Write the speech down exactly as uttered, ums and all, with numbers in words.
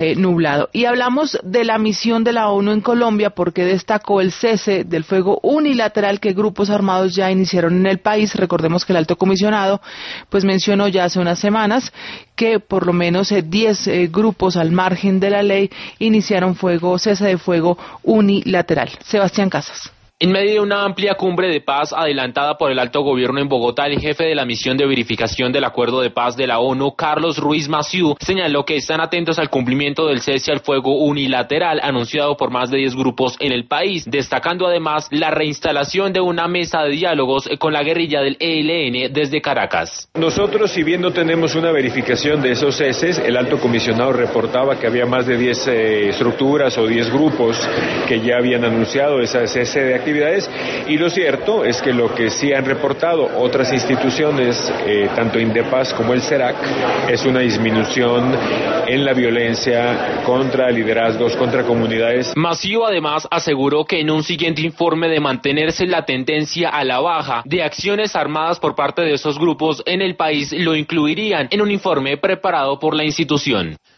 eh, nublado. Y hablamos de la misión de la ONU en Colombia porque destacó el cese del fuego unilateral que grupos armados ya iniciaron en el país. Recordemos que el alto comisionado pues mencionó ya hace unas semanas que por lo menos diez eh, eh, grupos al margen de la ley iniciaron fuego, cese de fuego unilateral. Sebastián Casas. En medio de una amplia cumbre de paz adelantada por el alto gobierno en Bogotá, el jefe de la misión de verificación del acuerdo de paz de la ONU, Carlos Ruiz Massieu, señaló que están atentos al cumplimiento del cese al fuego unilateral anunciado por más de diez grupos en el país, destacando además la reinstalación de una mesa de diálogos con la guerrilla del E L N desde Caracas. Nosotros, si bien no tenemos una verificación de esos ceses, el alto comisionado reportaba que había más de diez eh, estructuras o diez grupos que ya habían anunciado ese cese de actividades. Y lo cierto es que lo que sí han reportado otras instituciones, eh, tanto Indepaz como el CERAC, es una disminución en la violencia contra liderazgos, contra comunidades. Massieu además aseguró que en un siguiente informe de mantenerse la tendencia a la baja de acciones armadas por parte de esos grupos en el país lo incluirían en un informe preparado por la institución.